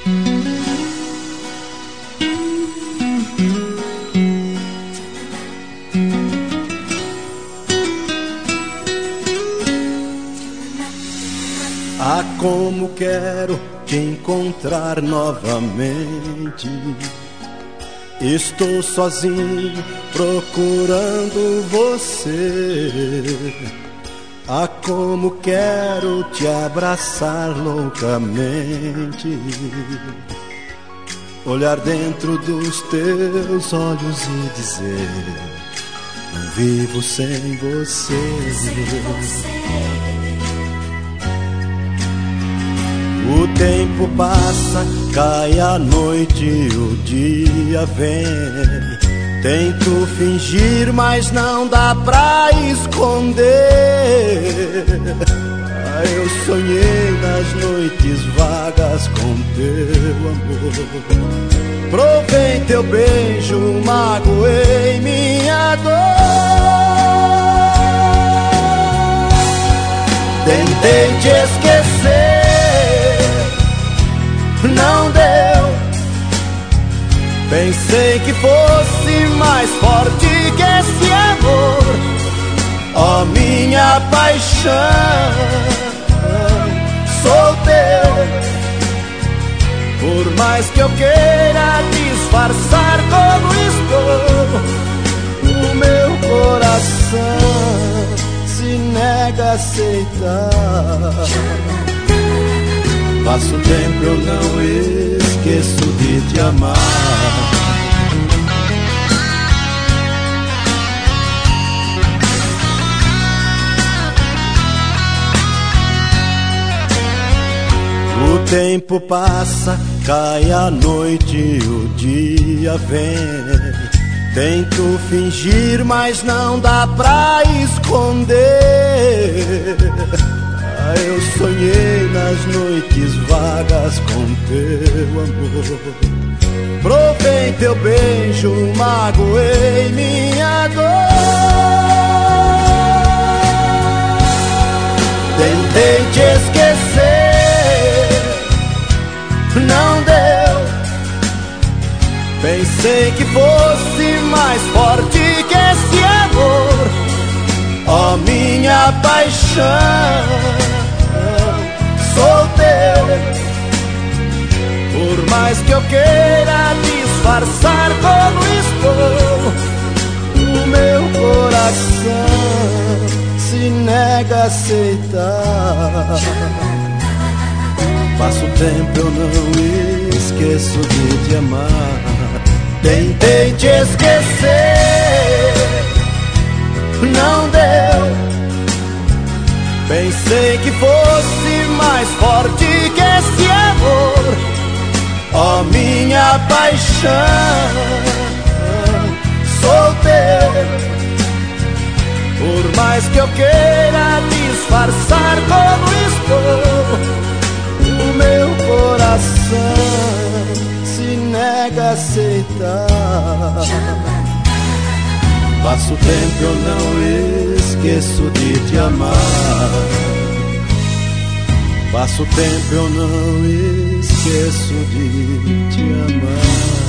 Ah, como quero te encontrar novamente. Estou sozinho procurando você. Ah, como quero te abraçar loucamente, olhar dentro dos teus olhos e dizer: não vivo sem você. O tempo passa, cai a noite e o dia vem. Tento fingir, mas não dá pra esconder. Ah, eu sonhei nas noites vagas com teu amor. Provei teu beijo, magoei minha dor. Tentei te esquecer, não deu. Pensei que fosse mais forte que esse amor. Ó, minha paixão, sou teu. Por mais que eu queira disfarçar como estou, o meu coração se nega a aceitar. Passo tempo, eu não esqueço de te amar. O tempo passa, cai a noite e o dia vem. Tento fingir, mas não dá pra esconder. Ah, eu sonhei nas noites vagas com teu amor. Provei teu beijo, magoei minha dor. Tentei te esquecer, não deu. Pensei que fosse mais forte que esse amor. Ó, minha paixão, sou teu. Por mais que eu queira disfarçar como estou, o meu coração se nega a aceitar. Passo tempo, eu não esqueço de te amar. Tentei te esquecer, não deu. Pensei que fosse mais forte que esse amor. Ó, minha paixão, sou teu. Por mais que eu queira disfarçar como estou, o meu coração se nega a aceitar. Passo tempo, eu não esqueço de te amar. Passo tempo, eu não esqueço de te amar.